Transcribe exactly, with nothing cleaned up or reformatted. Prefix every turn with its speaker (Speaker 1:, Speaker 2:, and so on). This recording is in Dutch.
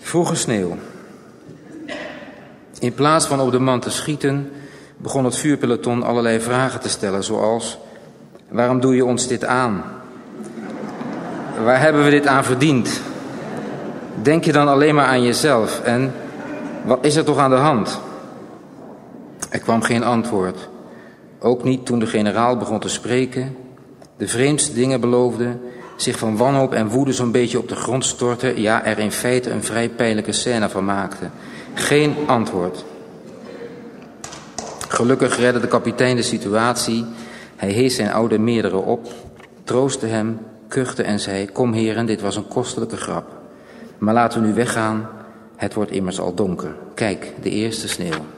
Speaker 1: Vroege sneeuw. In plaats van op de man te schieten, begon het vuurpeloton allerlei vragen te stellen, zoals: waarom doe je ons dit aan? Waar hebben we dit aan verdiend? Denk je dan alleen maar aan jezelf? En wat is er toch aan de hand? Er kwam geen antwoord. Ook niet toen de generaal begon te spreken, de vreemdste dingen beloofde, zich van wanhoop en woede zo'n beetje op de grond stortte, ja, er in feite een vrij pijnlijke scène van maakte. Geen antwoord. Gelukkig redde de kapitein de situatie. Hij hees zijn oude meerdere op, troostte hem, kuchte en zei: kom heren, dit was een kostelijke grap. Maar laten we nu weggaan, het wordt immers al donker. Kijk, de eerste sneeuw.